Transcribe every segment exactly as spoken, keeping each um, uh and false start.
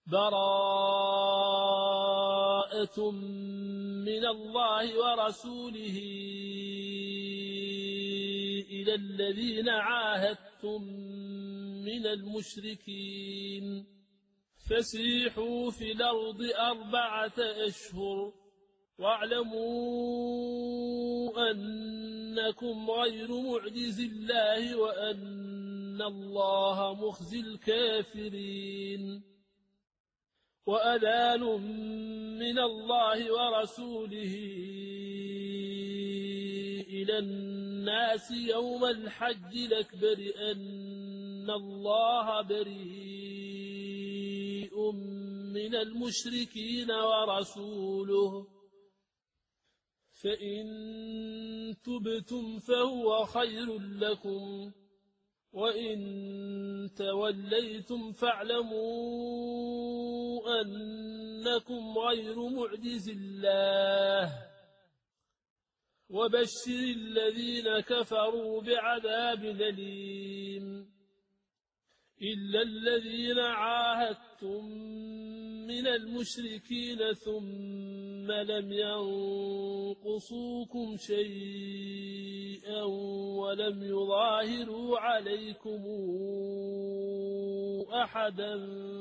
براءة من الله ورسوله إلى الذين عاهدتم من المشركين فسيحوا في الأرض أربعة أشهر واعلموا أنكم غير معجز الله وأن الله مخزي الكافرين وأذان من الله ورسوله إلى الناس يوم الحج الأكبر أن الله بريء من المشركين ورسوله فإن تبتم فهو خير لكم وإن توليتم فاعلموا أنكم غير معجز الله وبشر الذين كفروا بعذاب أليم إلا الذين عاهدتم من المشركين ثم لم ينقصوكم شيئا ولم يظاهروا عليكم أحدا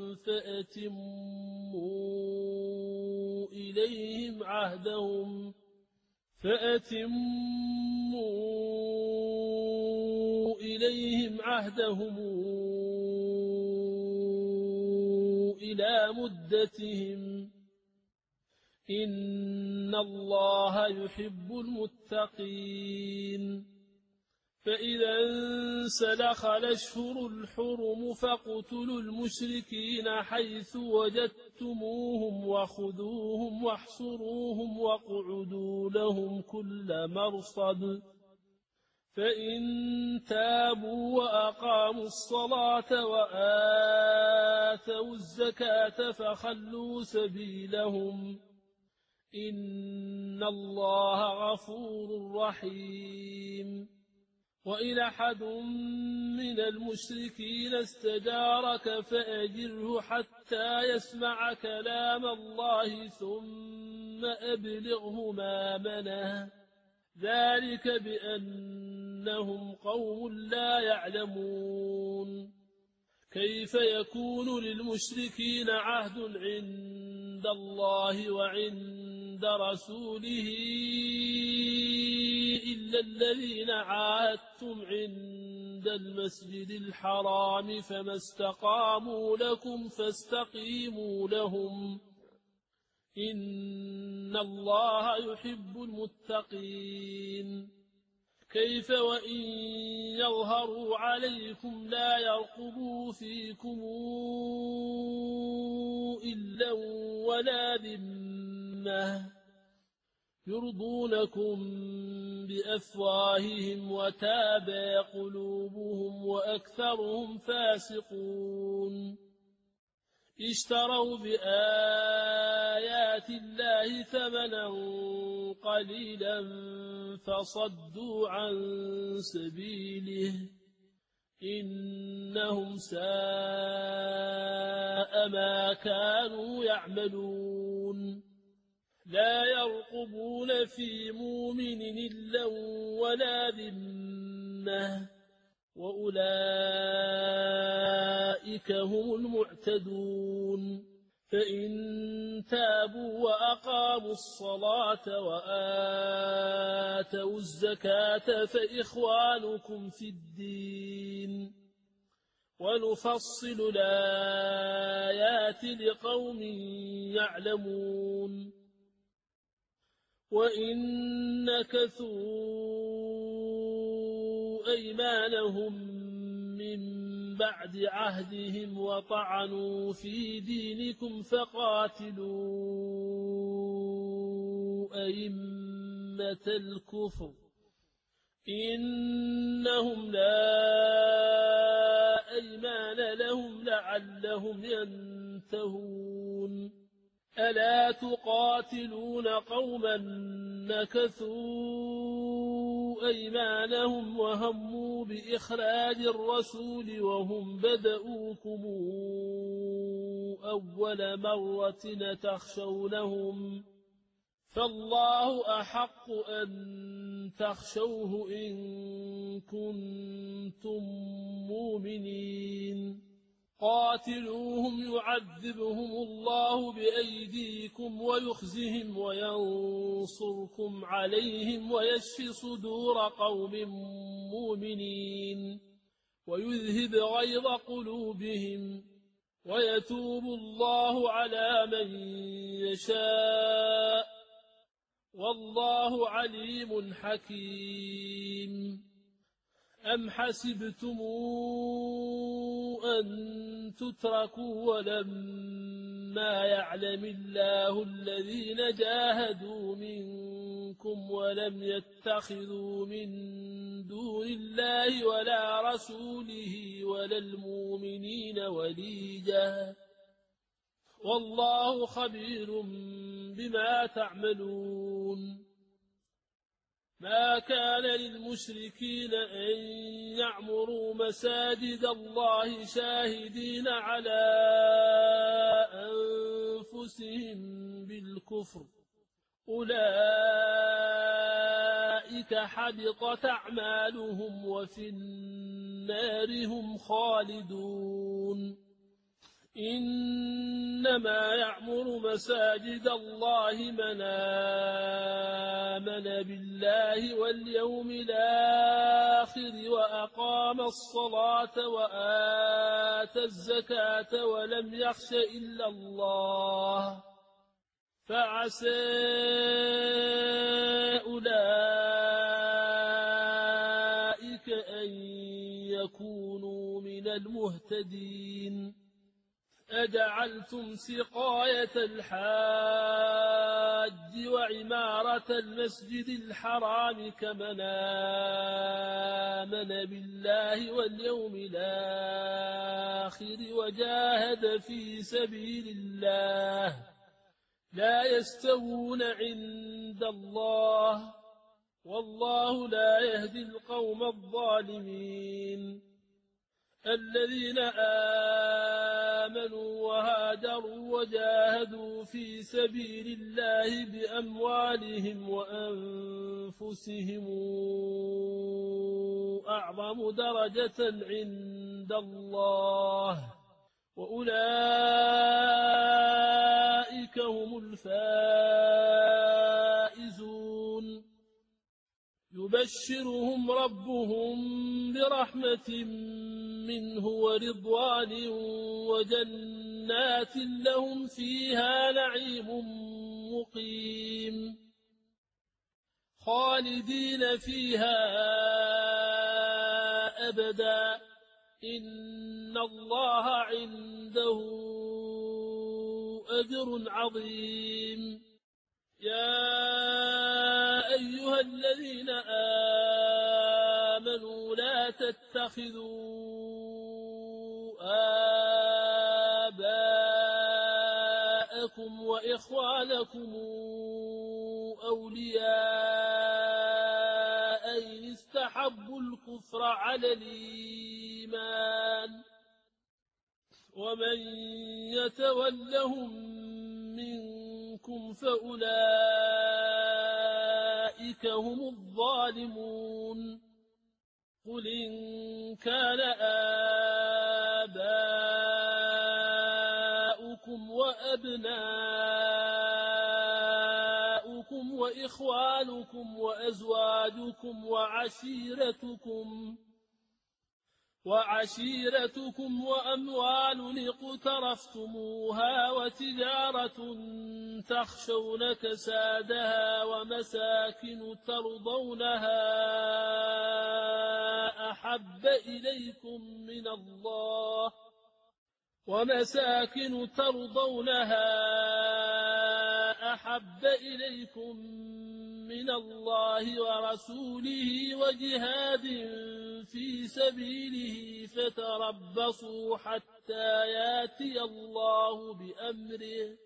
فأتموا إليهم عهدهم فأتموا إليهم عهدهم إلى مدتهم إن الله يحب المتقين فإذا انسلخ الأشهر الحرم فاقتلوا المشركين حيث وجدتموهم وخذوهم واحصروهم واقعدوا لهم كل مرصد فإن تابوا وأقاموا الصلاة وآتوا الزكاة فخلوا سبيلهم إن الله غفور رحيم وإن أحد من المشركين استجارك فأجره حتى يسمع كلام الله ثم أبلغه مأمنه ذلك بأنهم قوم لا يعلمون كيف يكون للمشركين عهد عند الله وعند رسوله إلا الذين عاهدتم عند المسجد الحرام فما استقاموا لكم فاستقيموا لهم إن الله يحب المتقين كيف وإن يظهروا عليكم لا يرقبوا فيكم إلا ولا ذمة يرضونكم بأفواههم وتابى قلوبهم وأكثرهم فاسقون اشتروا بآيات الله ثمنا قليلا فصدوا عن سبيله إنهم ساء ما كانوا يعملون لا يرقبون في مؤمن إلا ولا ذمة وأولئك هم المعتدون فإن تابوا وأقاموا الصلاة وآتوا الزكاة فإخوانكم في الدين ونفصل الآيات لقوم يعلمون وإن نكثوا أيمانهم من بعد عهدهم وطعنوا في دينكم فقاتلوا أئمة الكفر إنهم لا أيمان لهم لعلهم ينتهون ألا تقاتلون قوما نكثوا أيمانهم وهموا بإخراج الرسول وهم بدؤوكم أول مرة تخشونهم فالله أحق أن تخشوه إن كنتم مؤمنين قاتلوهم يعذبهم الله بأيديكم ويخزهم وينصركم عليهم ويشف صدور قوم مؤمنين ويذهب غيظ قلوبهم ويتوب الله على من يشاء والله عليم حكيم أم حسبتم أن تتركوا ولما يعلم الله الذين جاهدوا منكم ولم يتخذوا من دون الله ولا رسوله ولا المؤمنين وليجا والله خبير بما تعملون ما كان للمشركين أن يعمروا مساجد الله شاهدين على أنفسهم بالكفر أولئك حبطت أعمالهم وفي النار هم خالدون إنما يعمر مساجد الله من آمن بالله واليوم الآخر وأقام الصلاة وآتى الزكاة ولم يخش إلا الله فعسى أولئك أن يكونوا من المهتدين أجعلتم سقاية الحاج وعمارة المسجد الحرام كمن آمن بالله واليوم الآخر وجاهد في سبيل الله لا يستوون عند الله والله لا يهدي القوم الظالمين الذين آمنوا وهاجروا وجاهدوا في سبيل الله بأموالهم وأنفسهم أعظم درجة عند الله وأولئك هم الفائزون يبشرهم ربهم برحمة منه ورضوان وجنات لهم فيها نعيم مقيم خالدين فيها أبدا إن الله عنده أجر عظيم يا أيها الذين آمنوا لا تتخذوا آباءكم وإخوانكم أولياء إن استحبوا الكفر على الإيمان ومن يتولهم منكم فأولئك هم الظالمون قل إن كان آباؤكم وأبناؤكم وإخوانكم وأزواجكم وعشيرتكم وعشيرتكم وأموال اقترفتموها وتجارة تخشون كسادها ومساكن ترضونها أحب إليكم من الله ومساكن ترضونها أحب إليكم من الله ورسوله وجهاد في سبيله فتربصوا حتى ياتي الله بأمره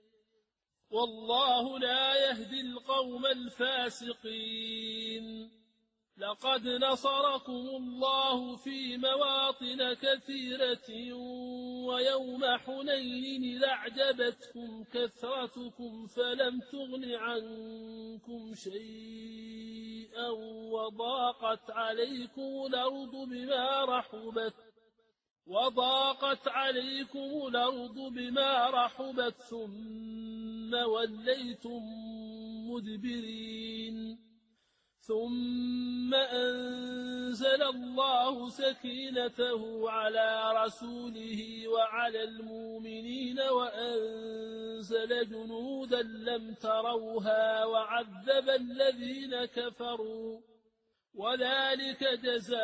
والله لا يهدي القوم الفاسقين لقد نصركم الله في مواطن كثيرة ويوم حنين إذ أعجبتكم كثرتكم فلم تغن عنكم شيئا وضاقت عليكم الأرض بما رحبت وضاقت عليكم الأرض بما رحبت ثم وليتم مدبرين ثم أنزل الله سكينته على رسوله وعلى المؤمنين وأنزل جنودا لم تروها وعذب الذين كفروا وذلك جزاء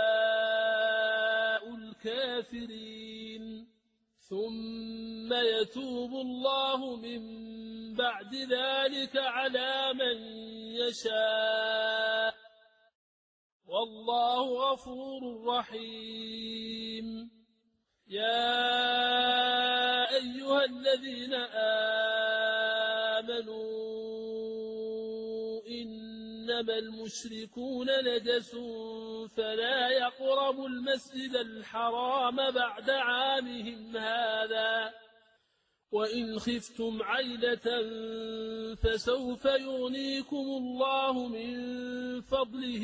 الكافرين ثم يتوب الله من بعد ذلك على من يشاء والله غفور رحيم يا أيها الذين آمنوا إنما المشركون نجس فلا يقربوا المسجد الحرام بعد عامهم هذا وإن خفتم عيلة فسوف يغنيكم الله من فضله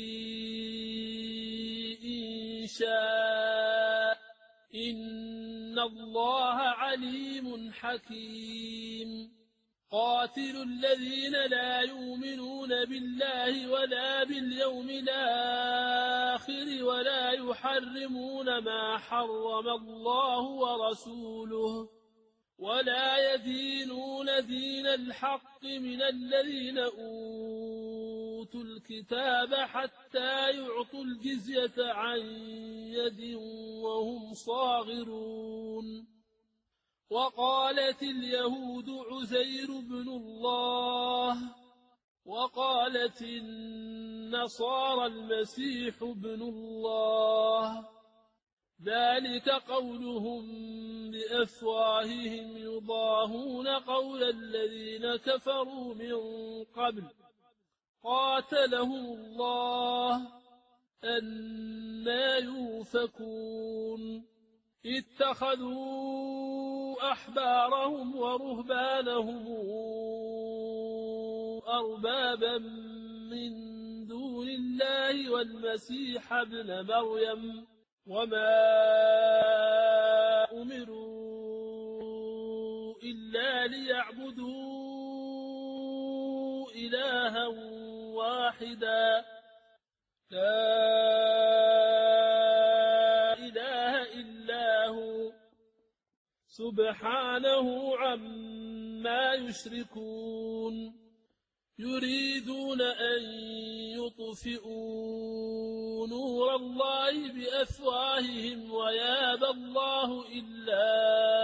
إن شاء إن الله عليم حكيم قاتلوا الذين لا يؤمنون بالله ولا باليوم الآخر ولا يحرمون ما حرم الله ورسوله ولا يدينون دين الحق من الذين أوتوا الكتاب حتى يعطوا الجزية عن يد وهم صاغرون وقالت اليهود عزير بن الله وقالت النصارى المسيح بن الله ذلك قولهم بأفواههم يضاهون قول الذين كفروا من قبل قاتلهم الله أنى يؤفكون اتخذوا أحبارهم ورهبانهم أربابا من دون الله والمسيح ابن مريم وما أمروا إلا ليعبدوا إلها واحدا لا إله إلا هو سبحانه عما يشركون يريدون أن يطفئوا نور الله بأفواههم ويابى الله إلا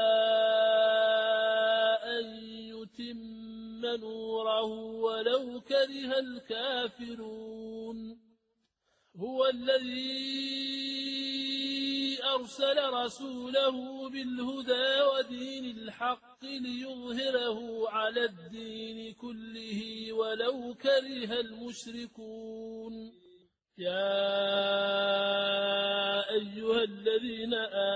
أن يتم نوره ولو كره الكافرون هو الذي أرسل رسوله بالهدى ودين الحق ليظهره على الدين كله ولو كره المشركون يا أيها الذين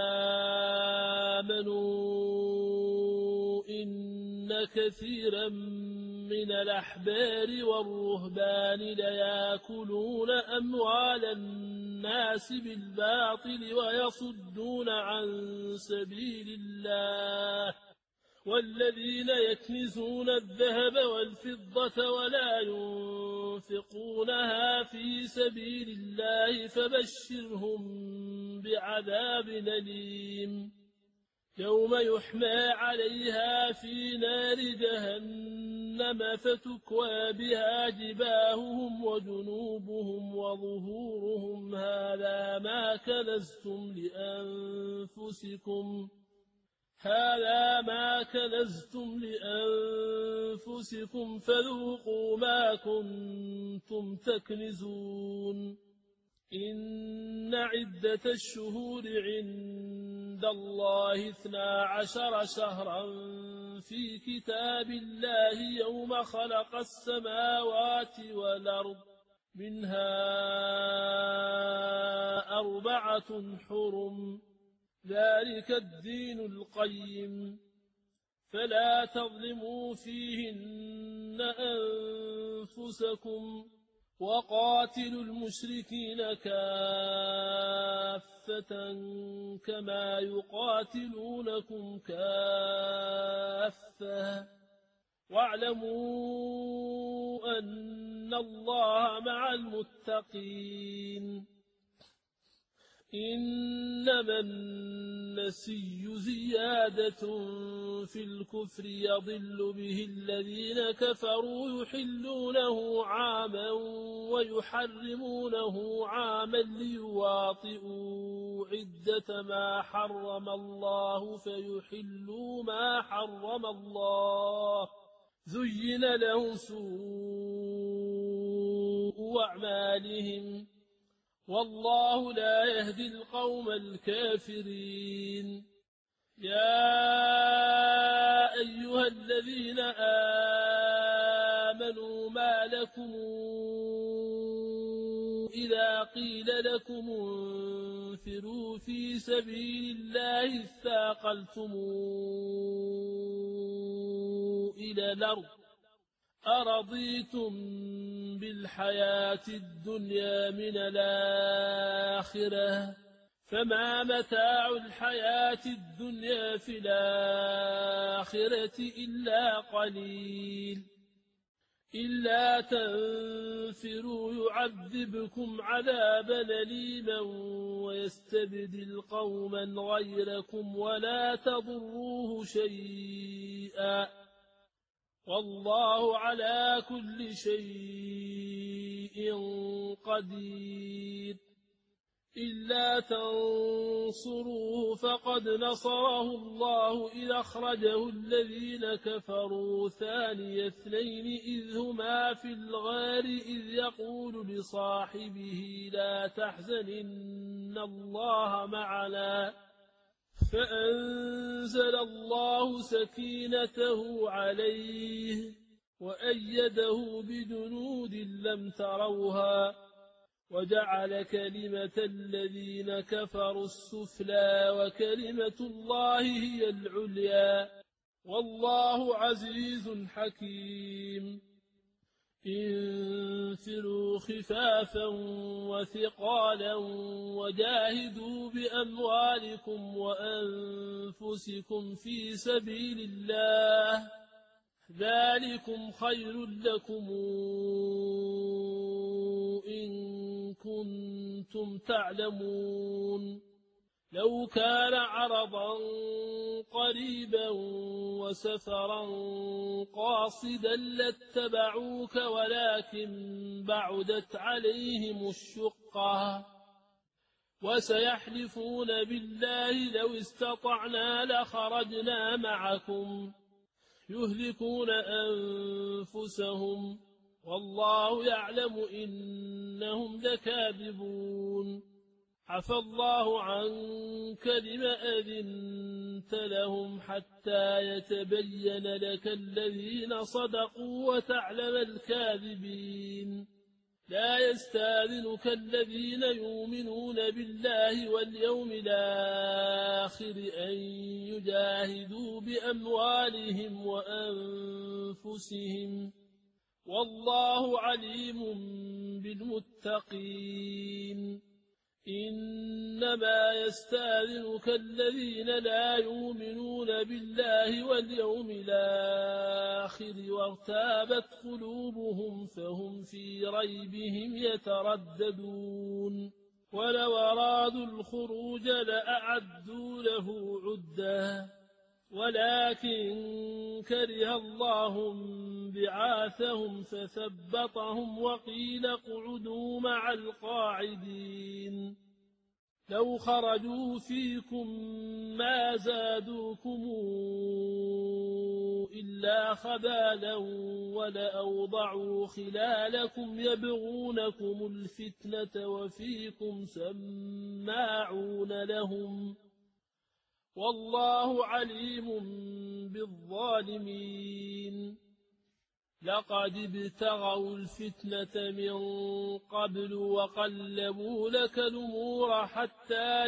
آمنوا إن كثيرا من الأحبار والرهبان ليأكلون أموال الناس بالباطل ويصدون عن سبيل الله والذين يكنزون الذهب والفضة ولا ينفقونها في سبيل الله فبشرهم بعذاب أليم يوم يحمى عليها في نار جهنم فتكوى بها جباههم وجنوبهم وظهورهم هذا ما كنزتم لأنفسكم هذا ما كنزتم لأنفسكم فذوقوا ما كنتم تكنزون إن عدة الشهور عند الله اثنا عشر شهرا في كتاب الله يوم خلق السماوات والأرض منها أربعة حرم ذلك الدين القيم فلا تظلموا فيهن أنفسكم وقاتلوا المشركين كافة كما يقاتلونكم كافة واعلموا أن الله مع المتقين إنما النسي زيادة في الكفر يضل به الذين كفروا يحلونه عاما ويحرمونه عاما ليواطئوا عدة ما حرم الله فيحلوا ما حرم الله زين لهم سوء أعمالهم والله لا يهدي القوم الكافرين يا أيها الذين آمنوا ما لكم إذا قيل لكم انفروا في سبيل الله اثاقلتم إلى الأرض أرضيتم بالحياة الدنيا من الآخرة فما متاع الحياة الدنيا في الآخرة إلا قليل إلا تنفروا يعذبكم عذابا أليما ويستبدل قوما غيركم ولا تضروه شيئا والله على كل شيء قدير إلا تنصروه فقد نصره الله إذ أخرجه الذين كفروا ثاني اثنين إذ هما في الغار إذ يقول لصاحبه لا تحزن إن الله معنا فأنزل الله سكينته عليه وأيده بجنود لم تروها وجعل كلمة الذين كفروا السفلى وكلمة الله هي العليا والله عزيز حكيم انفروا خفافا وثقالا وجاهدوا بأموالكم وأنفسكم في سبيل الله ذلكم خير لكم إن كنتم تعلمون لو كان عرضا قريبا وسفرا قاصدا لاتبعوك ولكن بعدت عليهم الشقة وسيحلفون بالله لو استطعنا لخرجنا معكم يهلكون أنفسهم والله يعلم إنهم لكاذبون عفى الله عنك لم أذنت لهم حتى يتبين لك الذين صدقوا وتعلم الكاذبين لا يستاذنك الذين يؤمنون بالله واليوم الآخر أن يجاهدوا بأموالهم وأنفسهم والله عليم بالمتقين إنما يستاذنك الذين لا يؤمنون بالله واليوم الآخر وارتابت قلوبهم فهم في ريبهم يترددون ولو أرادوا الخروج لأعدوا له عدا ولكن كره الله بعاثهم فثبطهم وقيل اقعدوا مع القاعدين لو خرجوا فيكم ما زادوكم إلا خبالا ولأوضعوا خلالكم يبغونكم الفتنة وفيكم سماعون لهم والله عليم بالظالمين لقد ابتغوا الفتنة من قبل وقلبوا لك الأمور حتى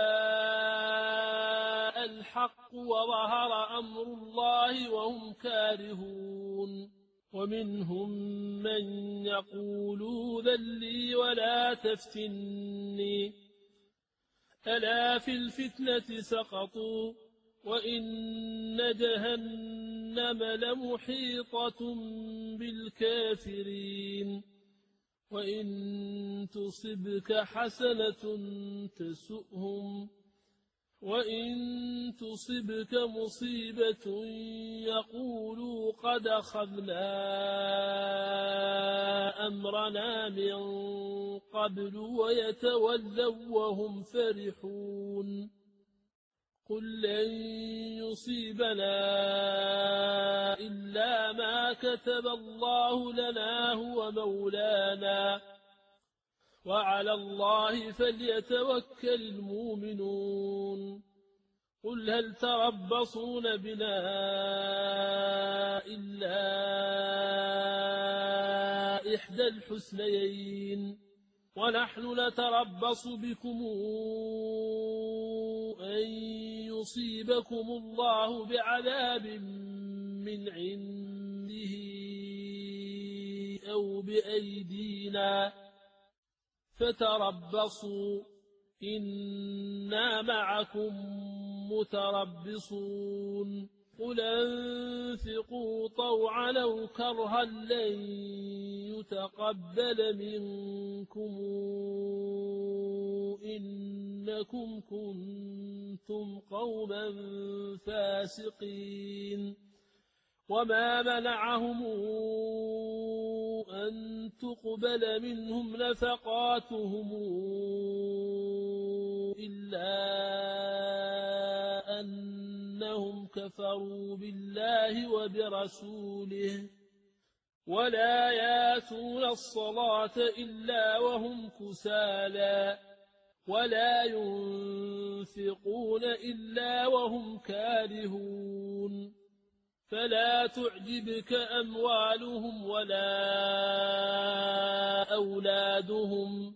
جاء الحق وظهر أمر الله وهم كارهون ومنهم من يقول ائذن لي ولا تفتني ألا في الفتنة سقطوا وإن جهنم لمحيطة بالكافرين وإن تصبك حسنة تسؤهم وإن تصبك مصيبة يقولوا قد أخذنا أمرنا من قبل ويتولوا وهم فرحون قل لن يصيبنا إلا ما كتب الله لنا هو مولانا وعلى الله فليتوكل المؤمنون قل هل تربصون بنا إلا إحدى الحسنيين ونحن نتربص بكم أن يصيبكم الله بعذاب من عنده أو بأيدينا فتربصوا إنا معكم متربصون قل أنفقوا طوعا أو كرها لن يتقبل منكم إنكم كنتم قوما فاسقين وما منعهم أن تقبل منهم نفقاتهم إلا أنهم كفروا بالله وبرسوله ولا ياتون الصلاة إلا وهم كسالى ولا ينفقون إلا وهم كارهون فلا تعجبك أموالهم ولا أولادهم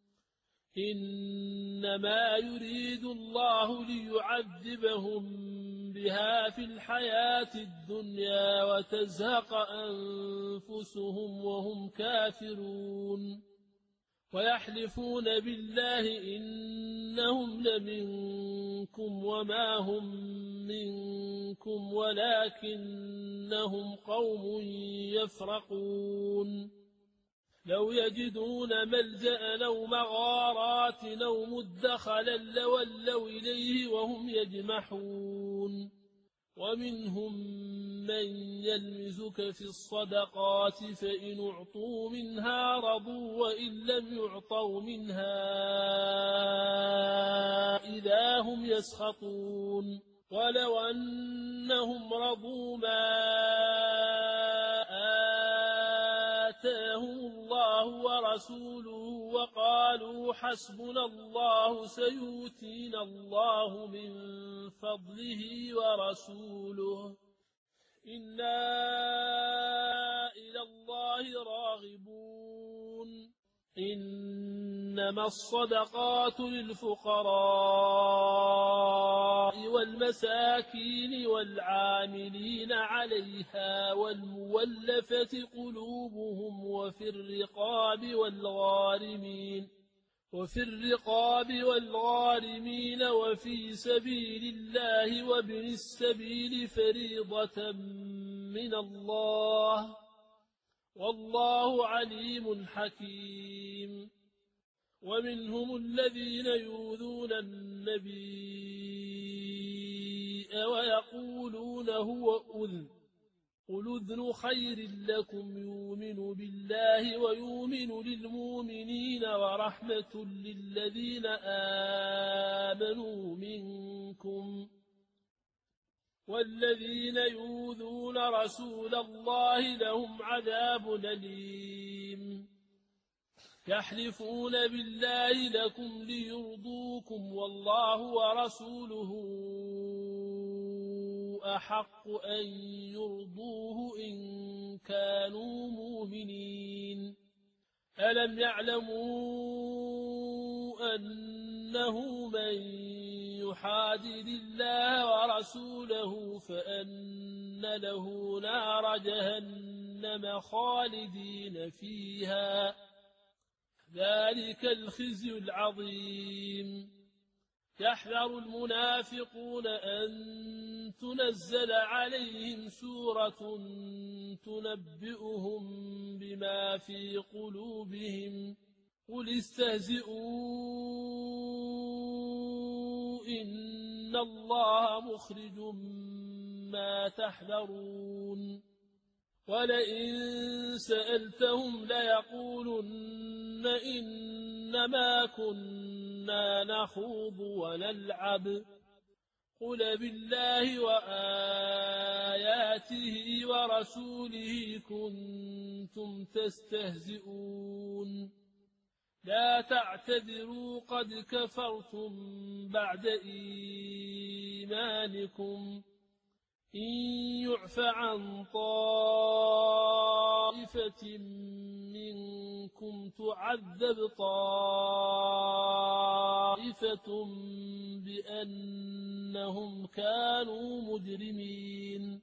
إنما يريد الله ليعذبهم بها في الحياة الدنيا وتزهق أنفسهم وهم كافرون ويحلفون بالله إنهم لمنكم وما هم منكم ولكنهم قوم يفرقون لو يجدون ملجأ أو مغارات أو مدخلا لولوا إليه وهم يجمحون ومنهم من يلمزك في الصدقات فإن أعطوا منها رضوا وإن لم يعطوا منها إذا هم يسخطون ولو أنهم رضوا ما آتاهم الله ورسوله وقالوا حسبنا الله سيؤتينا الله من فضله ورسوله إنا إلى الله راغبون إنما الصدقات للفقراء والمساكين والعاملين عليها والمولفة قلوبهم وفي الرقاب والغارمين وفي الرقاب والغارمين وفي سبيل الله وابن السبيل فريضة من الله والله عليم حكيم ومنهم الذين يؤذون النبي ويقولون هو أذن قل أذن خير لكم يؤمن بالله ويؤمن للمؤمنين ورحمة للذين آمنوا منكم والذين يؤذون رسول الله لهم عذاب أليم يحلفون بالله لكم ليرضوكم والله ورسوله أحق أن يرضوه إن كانوا مؤمنين ألم يعلموا أنه من يحادد الله ورسوله فأن له نار جهنم خالدين فيها ذلك الخزي العظيم يحذر المنافقون أن تنزل عليهم سورة تنبئهم بما في قلوبهم قل استهزئوا إن الله مخرج ما تحذرون ولئن سألتهم ليقولن إنما كنا نخوض ونلعب قل بالله وآياته ورسوله كنتم تستهزئون لا تعتذروا قد كفرتم بعد إيمانكم إن يعف عن طائفة منكم تعذب طائفة بأنهم كانوا مجرمين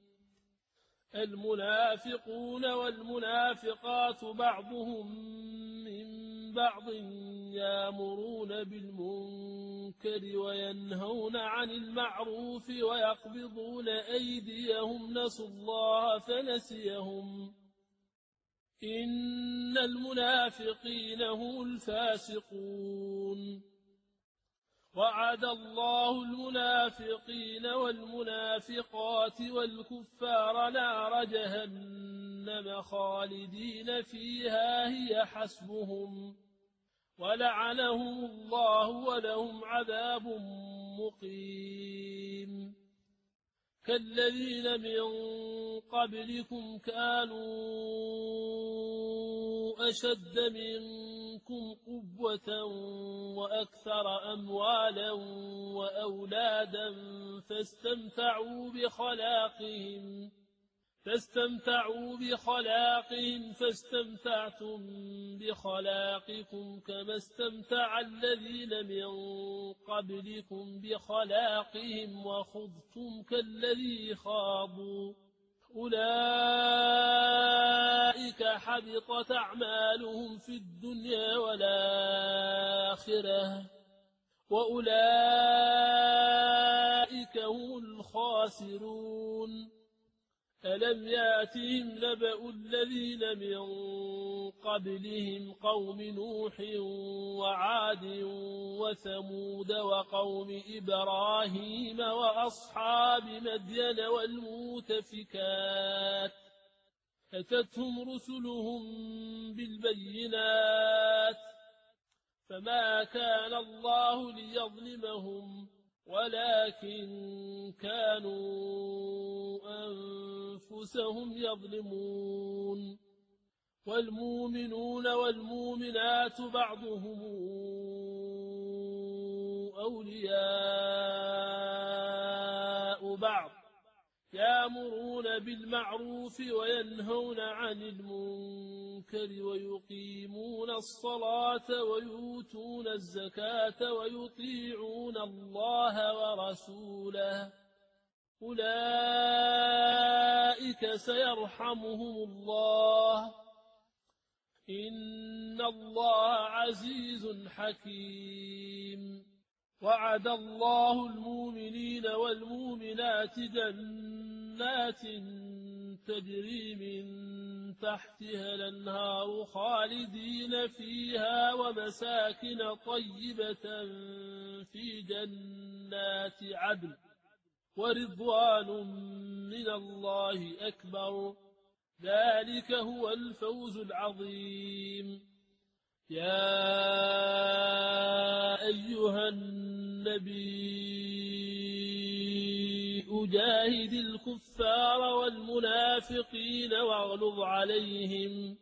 المنافقون والمنافقات بعضهم من بعض يأمرون بالمنكر وينهون عن المعروف ويقبضون أيديهم نسوا الله فنسيهم إن المنافقين هم الفاسقون وعد الله المنافقين والمنافقات والكفار نار جهنم خالدين فيها هي حسبهم ولعنهم الله ولهم عذاب مقيم كالذين من قبلكم كانوا أشد منكم قوة وأكثر أموالا وأولادا فاستمتعوا بخلاقهم فاستمتعوا بخلاقهم فاستمتعتم بخلاقكم كما استمتع الذين من قبلكم بخلاقهم وخضتم كالذي خاضوا أولئك حبطت أعمالهم في الدنيا والآخرة وأولئك هم الخاسرون ألم يأتهم نبأ الذين من قبلهم قوم نوح وعاد وثمود وقوم إبراهيم وأصحاب مدين والمؤتفكات أتتهم رسلهم بالبينات فما كان الله ليظلمهم ولكن كانوا أنفسهم يظلمون والمؤمنون والمؤمنات بعضهم أولياء بعض يأمرون بالمعروف وينهون عن المنكر ويقيمون الصلاة ويؤتون الزكاة ويطيعون الله ورسوله أولئك سيرحمهم الله إن الله عزيز حكيم وعد الله المؤمنين والمؤمنات جنات تجري من تحتها الأنهار خالدين فيها ومساكن طيبة في جنات عدن ورضوان من الله أكبر ذلك هو الفوز العظيم يا أيها النبي أجاهد الكفار والمنافقين واغلظ عليهم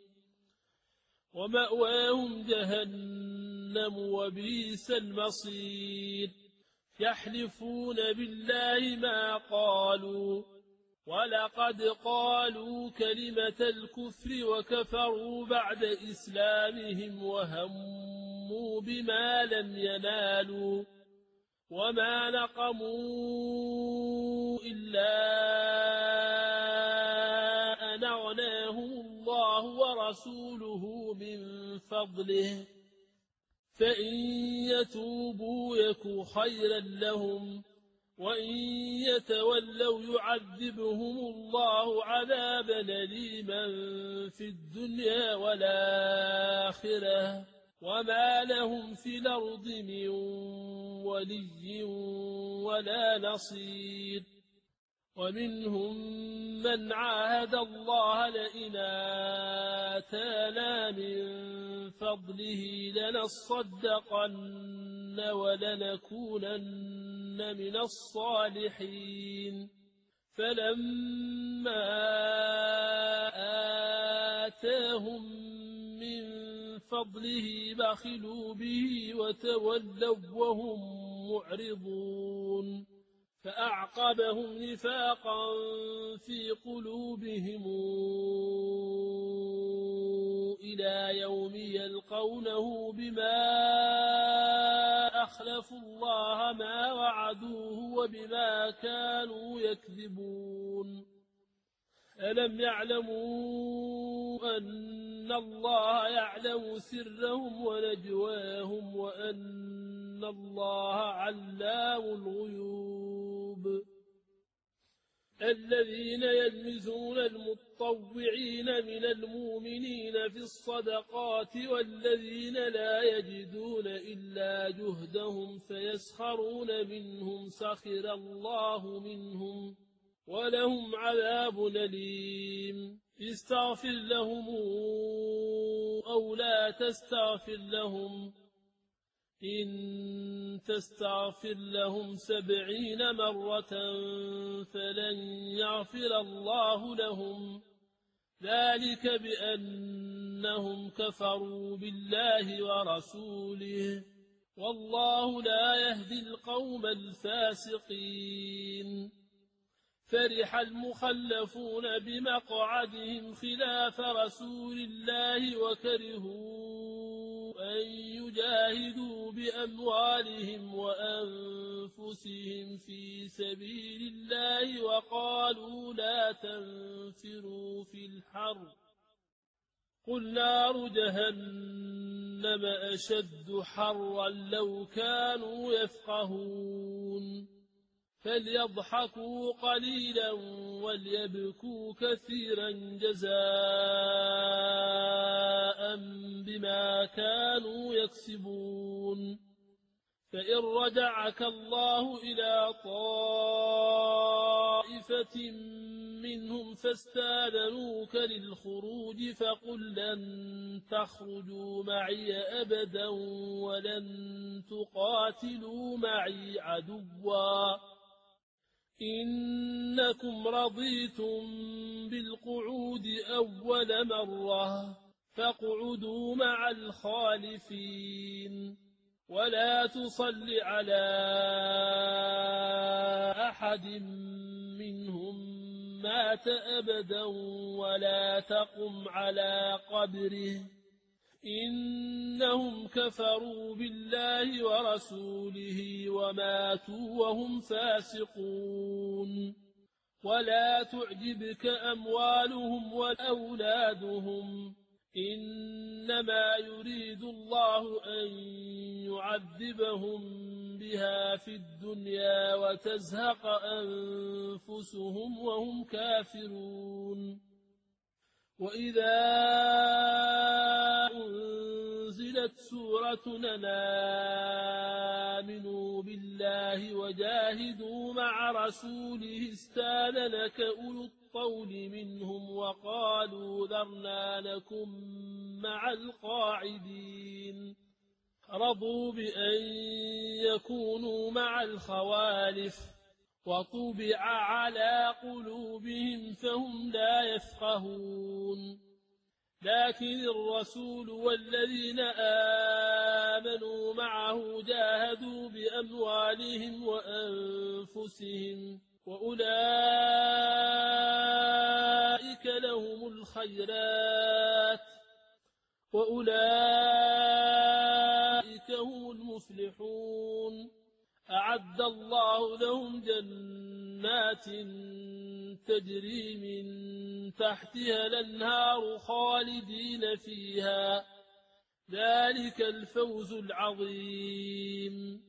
ومأواهم جهنم وبئس المصير يحلفون بالله ما قالوا ولقد قالوا كلمة الكفر وكفروا بعد إسلامهم وهموا بما لم ينالوا وما نقموا إلا أن أغناهم الله ورسوله من فضله فإن يتوبوا يك خيرا لهم وإن يتولوا يعذبهم الله عذابا أليما في الدنيا والآخرة وما لهم في الأرض من ولي ولا نصير ومنهم من عاهد الله لئن آتانا من فضله لنصدقن ولنكونن من الصالحين فلما آتاهم من فضله بخلوا به وتولوا وهم معرضون فأعقبهم نفاقا في قلوبهم إلى يوم يلقونه بما أخلفوا الله ما وعدوه وبما كانوا يكذبون ألم يعلموا أن الله يعلم سرهم ونجواهم وأن الله علام الغيوب الذين يلمزون المطوعين من المؤمنين في الصدقات والذين لا يجدون إلا جهدهم فيسخرون منهم سخر الله منهم ولهم عذاب أليم استغفر لهم أو لا تستغفر لهم إن تستغفر لهم سبعين مرة فلن يغفر الله لهم ذلك بأنهم كفروا بالله ورسوله والله لا يهدي القوم الفاسقين فرح المخلفون بمقعدهم خلاف رسول الله وكرهوا أن يجاهدوا بأموالهم وأنفسهم في سبيل الله وقالوا لا تنفروا في الحر قل نار جهنم أشد حرا لو كانوا يفقهون فليضحكوا قليلا وليبكوا كثيرا جزاء بما كانوا يكسبون فإن رجعك الله إلى طائفة منهم فاستاذنوك للخروج فقل لن تخرجوا معي أبدا ولن تقاتلوا معي عدوا إنكم رضيتم بالقعود أول مرة فاقعدوا مع الخالفين ولا تصل على أحد منهم مات أبدا ولا تقم على قبره إنهم كفروا بالله ورسوله وماتوا وهم فاسقون ولا تعجبك أموالهم وأولادهم إنما يريد الله أن يعذبهم بها في الدنيا وتزهق أنفسهم وهم كافرون وإذا أنزلت سورة أن آمنوا بالله وجاهدوا مع رسوله استاذنك أولو الطول منهم وقالوا ذرنا لكم مع القاعدين رضوا بأن يكونوا مع الخوالف وطبع على قلوبهم فهم لا يفقهون لكن الرسول والذين آمنوا معه جاهدوا بأموالهم وأنفسهم وأولئك لهم الخيرات وأولئك هم المفلحون. أعد الله لهم جنات تجري من تحتها الأنهار خالدين فيها، ذلك الفوز العظيم.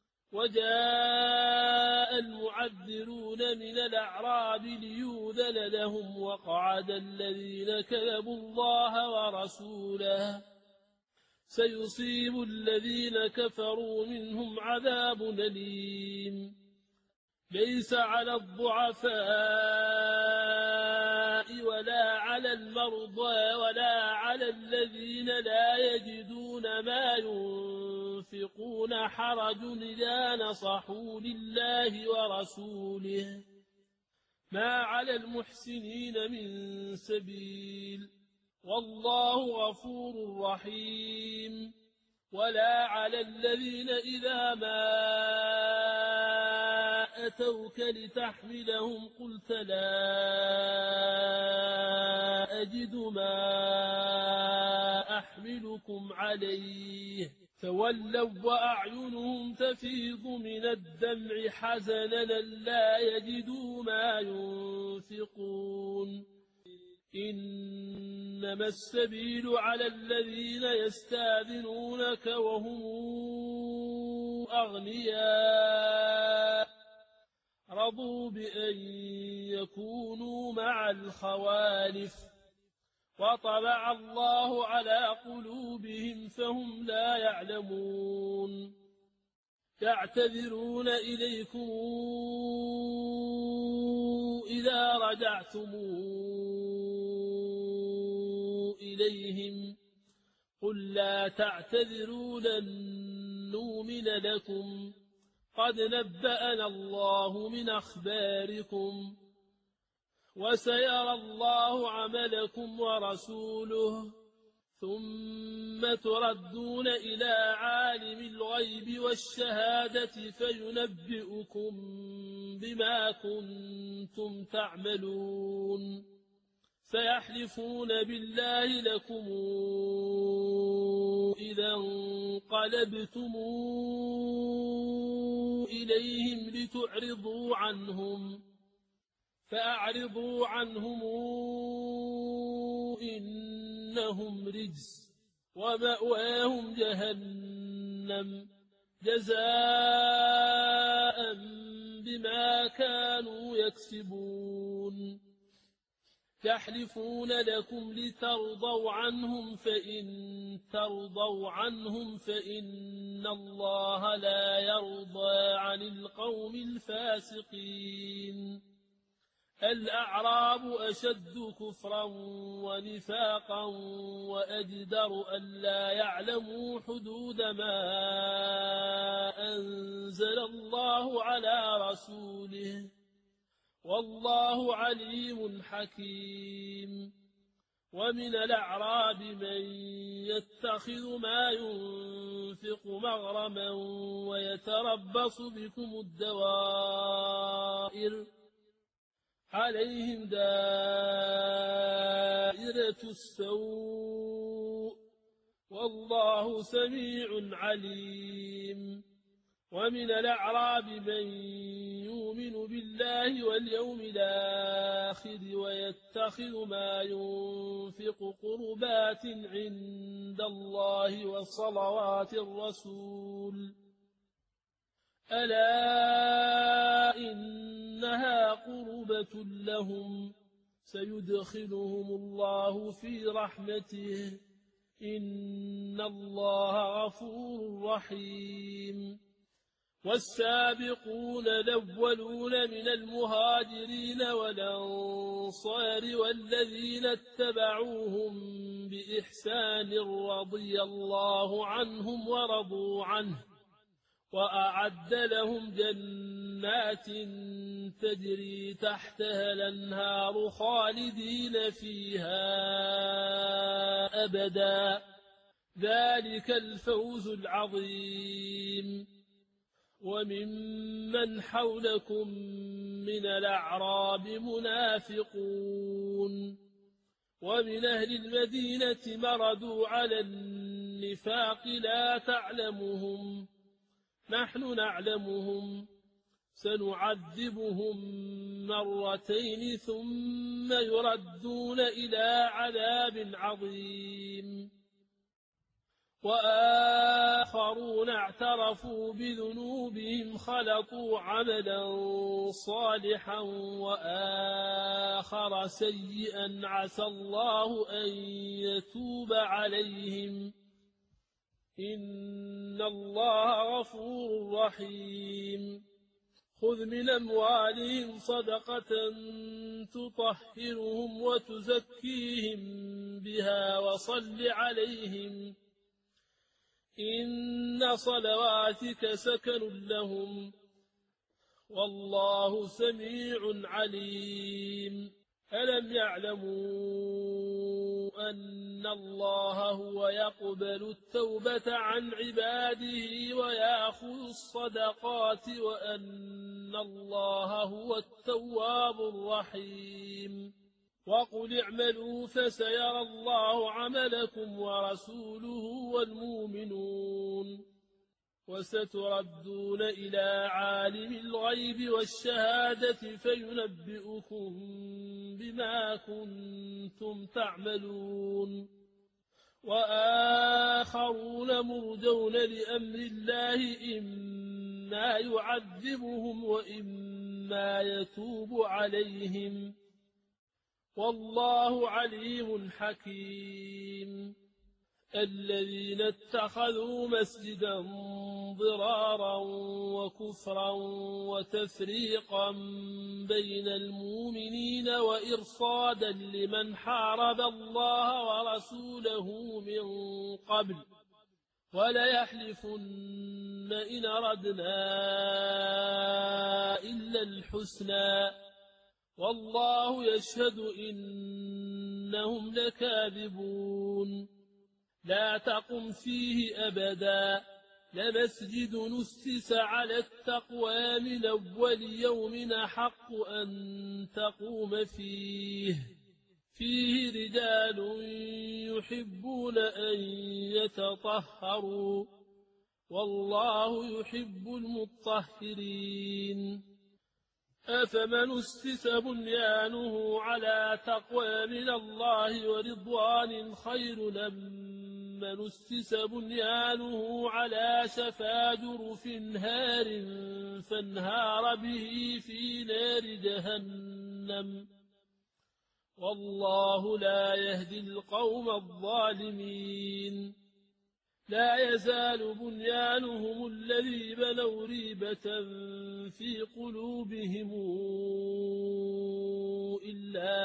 وجاء المعذرون من الأعراب ليؤذن لهم وقعد الذين كذبوا الله ورسوله، سيصيب الذين كفروا منهم عذاب أليم. ليس على الضعفاء ولا على المرضى ولا على الذين لا يجدون ما ينفقون حرج إذا نصحوا لله ورسوله، ما على المحسنين من سبيل، والله غفور رحيم. ولا على الذين إذا ما أتوك لتحملهم قلت لا أجد ما أحملكم عليه تولوا وأعينهم تفيض من الدمع حزنا لا يجدوا ما ينفقون. إنما السبيل على الذين يستأذنونك وهم أغنياء رضوا بأن يكونوا مع الخوالف وطبع الله على قلوبهم فهم لا يعلمون. يعتذرون إليكم إذا رجعتم إليهم قل لا تعتذروا لن نؤمن لكم قد نبأنا الله من أخباركم وسيرى الله عملكم ورسوله ثم تردون إلى عالم الغيب والشهادة فينبئكم بما كنتم تعملون. سيحلفون بالله لكم إذا انقلبتم إليهم لتعرضوا عنهم فأعرضوا عنهم إنهم رجس ومأواهم جهنم جزاء بما كانوا يكسبون. يحلفون لكم لترضوا عنهم فإن ترضوا عنهم فإن الله لا يرضى عن القوم الفاسقين. الأعراب أشد كفرا ونفاقا وأجدر ألا يعلموا حدود ما أنزل الله على رسوله والله عليم حكيم. ومن الأعراب من يتخذ ما ينفق مغرما ويتربص بكم الدوائر عليهم دائرة السوء والله سميع عليم. ومن الأعراب من يؤمن بالله واليوم الآخر ويتخذ ما ينفق قربات عند الله وصلوات الرسول ألا إنها قربة لهم سيدخلهم الله في رحمته إن الله غفور رحيم. والسابقون الأولون من المهاجرين والأنصار والذين اتبعوهم بإحسان رضي الله عنهم ورضوا عنه وأعد لهم جنات جنات تجري تحتها الأنهار خالدين فيها أبدا ذلك الفوز العظيم. وممن حولكم من الأعراب منافقون ومن أهل المدينة مردوا على النفاق لا تعلمهم نحن نعلمهم سنعذبهم مرتين ثم يردون إلى عذاب عظيم. وآخرون اعترفوا بذنوبهم خلطوا عملا صالحا وآخر سيئا عسى الله أن يتوب عليهم إن الله غفور رحيم. خذ من أموالهم صدقة تطهرهم وتزكيهم بها وصل عليهم إن صلواتك سكن لهم والله سميع عليم. ألم يعلموا أن الله هو يقبل التوبة عن عباده ويأخذ الصدقات وأن الله هو التواب الرحيم. وقل اعملوا فسيرى الله عملكم ورسوله والمؤمنون وستردون إلى عالم الغيب والشهادة فينبئكم بما كنتم تعملون. وآخرون مرجون لأمر الله إما يعذبهم وإما يتوب عليهم والله عليم حكيم. الذين اتخذوا مسجدا ضرارا وكفرا وتفريقا بين المؤمنين وإرصادا لمن حارب الله ورسوله من قبل وليحلفن إن أردنا إلا الحسنى والله يشهد إنهم لكاذبون. لا تقم فيه أبدا لمسجد نسس على التقوى من أول يوم أحق أن تقوم فيه فيه رجال يحبون أن يتطهروا والله يحب المطهرين. أفمن أسس بنيانه على تقوى من الله ورضوان خير أم من أسس بنيانه على شفا جرف هار فانهار به في نار جهنم والله لا يهدي القوم الظالمين. لا يزال بنيانهم الذي بنوا ريبة في قلوبهم إلا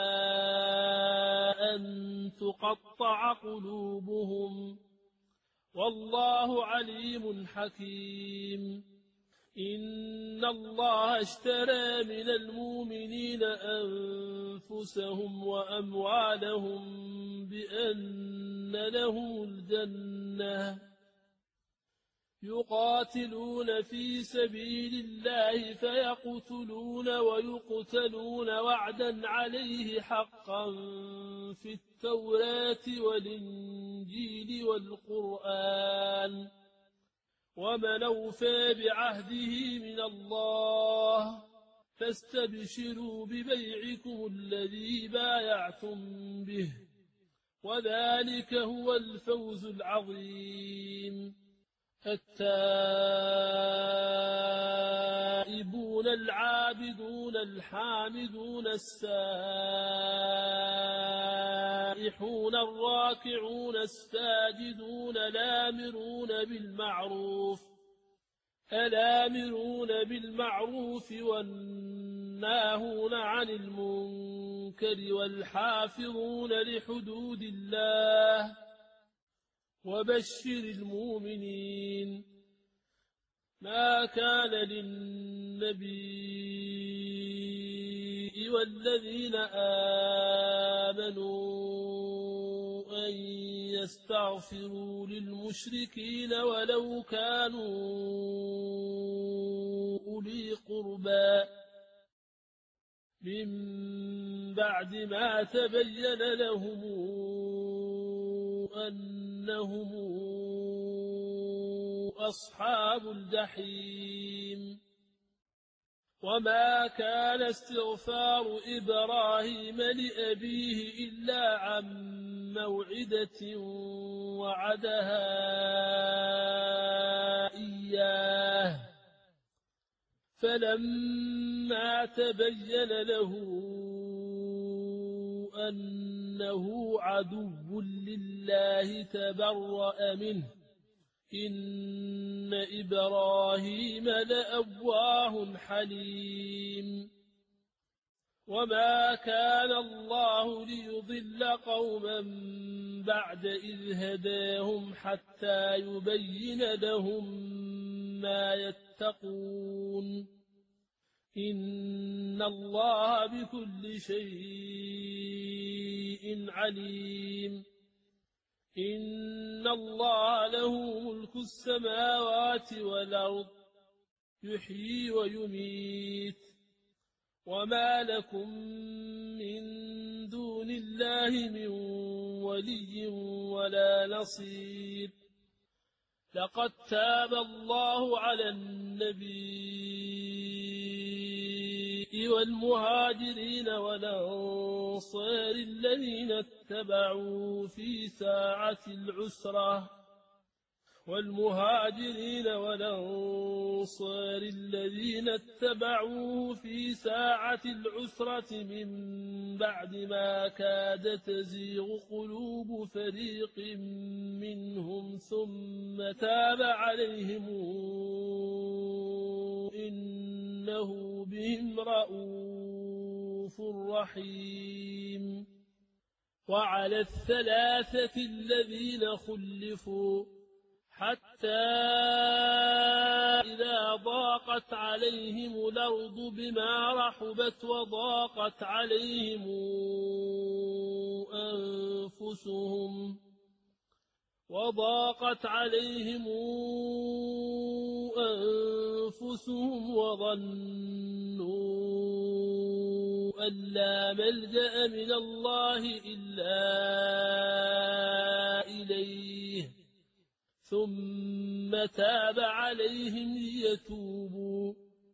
أن تقطع قلوبهم والله عليم حكيم. إن الله اشترى من المؤمنين أنفسهم وأموالهم بأن لهم الجنة يقاتلون في سبيل الله فيقتلون ويقتلون وعدا عليه حقا في التوراة والإنجيل والقرآن ومن أوفى بعهده من الله فاستبشروا ببيعكم الذي بايعتم به وذلك هو الفوز العظيم. التائبون العابدون الحامدون السائحون الراكعون الساجدون الآمرون بالمعروف الآمرون بالمعروف والناهون عن المنكر والحافظون لحدود الله وبشر المؤمنين. ما كان للنبي والذين آمنوا أن يستغفروا للمشركين ولو كانوا أولي قربى من بعد ما تبين لهم أنهم أصحاب الجحيم وما كان استغفار إبراهيم لأبيه إلا عن موعدة وعدها إياه فلما تبين له أنه عدو لله تبرأ منه إن إبراهيم لأواه حليم وما كان الله ليضل قوما بعد إذ هداهم حتى يبين لهم ما يتقون إن الله بكل شيء عليم إن الله له ملك السماوات والأرض يحيي ويميت وما لكم من دون الله من ولي ولا نصير لقد تاب الله على النبي والمهاجرين والأنصار الذين اتبعوا في ساعة العسرة والمهاجرين والأنصار الذين اتبعوه في ساعة العسرة من بعد ما كاد تزيغ قلوب فريق منهم ثم تاب عليهم إنه بهم رءوف رحيم وعلى الثلاثة الذين خلفوا حتى إذا ضاقت عليهم الأرض بما رحبت وضاقت عليهم أنفسهم وضاقت عليهم أنفسهم وظنوا أن لا ملجأ من الله إلا إليه ثم تاب عليهم ليتوبوا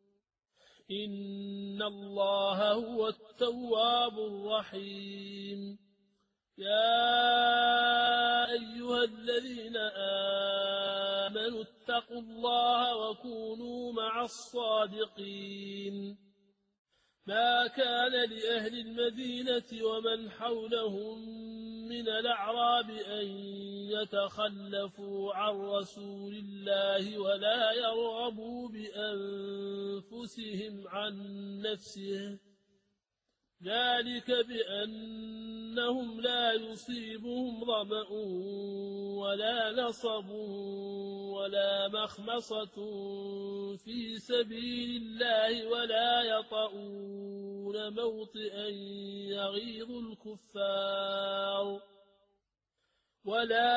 إن الله هو التواب الرحيم يا أيها الذين آمنوا اتقوا الله وكونوا مع الصادقين ما كان لأهل المدينة ومن حولهم من الأعراب أن يتخلفوا عن رسول الله ولا يرغبوا بأنفسهم عن نفسه ذلك بأنهم لا يصيبهم ظمأ ولا نصب ولا مخمصة في سبيل الله ولا يطؤون موطئا يغيظ الكفار ولا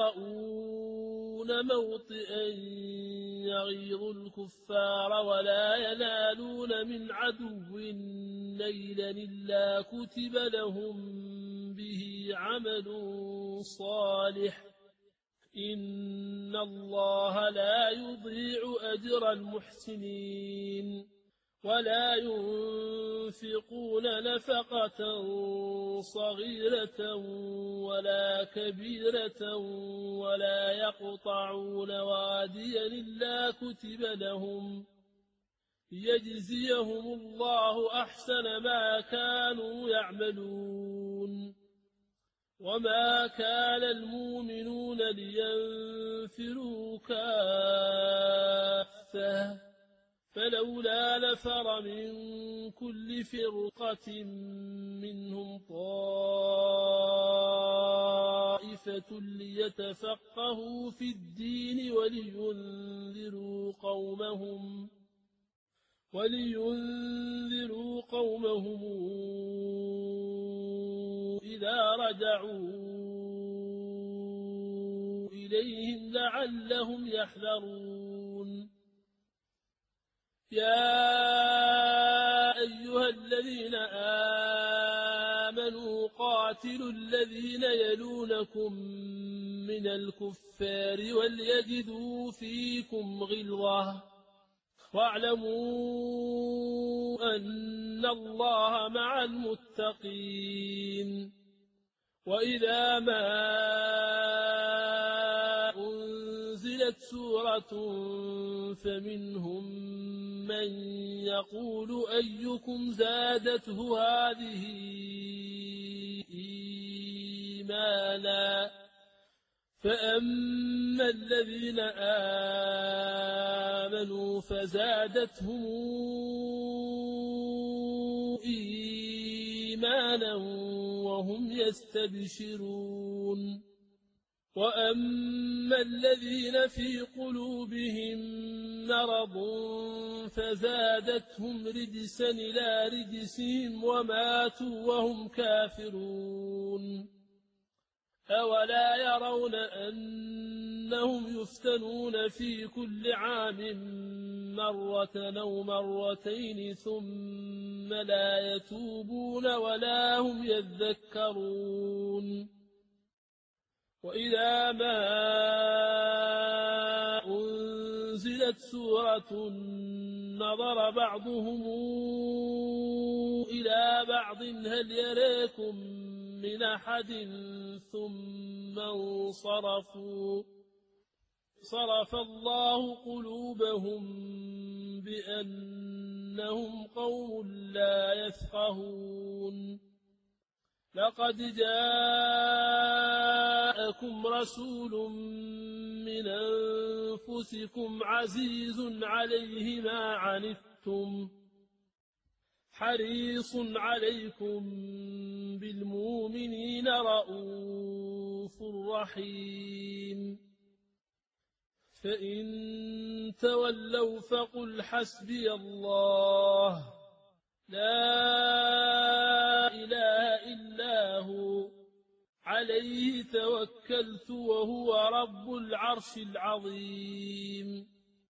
يطؤون موطئا يغيظ الكفار ولا ينالون من عدو نيلا إلا كتب لهم به عمل صالح إن الله لا يضيع أجر المحسنين ولا ينفقون نفقة صغيرة ولا كبيرة ولا يقطعون واديا إلا كتب لهم ليجزيهم الله أحسن ما كانوا يعملون وما كان المؤمنون لينفروا كافة فلولا نفر من كل فرقة منهم طائفة طائفة ليتفقهوا في الدين ولينذروا قومهم ولينذروا قومهم إذا رجعوا إليهم لعلهم يحذرون يا أيها الذين آمنوا قاتلوا الذين يلونكم من الكفار وليجدوا فيكم غلظة واعلموا أن الله مع المتقين وإذا ما أنزلت سورة فمنهم من يقول أيكم زادته هذه إيمانا فأما الذين آمنوا فزادتهم إيمانا وهم يستبشرون وأما الذين في قلوبهم مرض فزادتهم رجسا إلى رجسهم وماتوا وهم كافرون أولا يرون أنهم يفتنون في كل عام مرة أو مرتين ثم لا يتوبون ولا هم يذكرون وإذا ما أنزلت سورة نظر بعضهم إلى بعض هل يراكم من أحد ثم انصرفوا صرف الله قلوبهم بأنهم قوم لا يفقهون لقد جاءكم رسول من أنفسكم عزيز عليه ما عنتم حريص عليكم بالمؤمنين رؤوف رحيم فإن تولوا فقل حسبي الله لا إله إلا هو عليه توكلت وهو رب العرش العظيم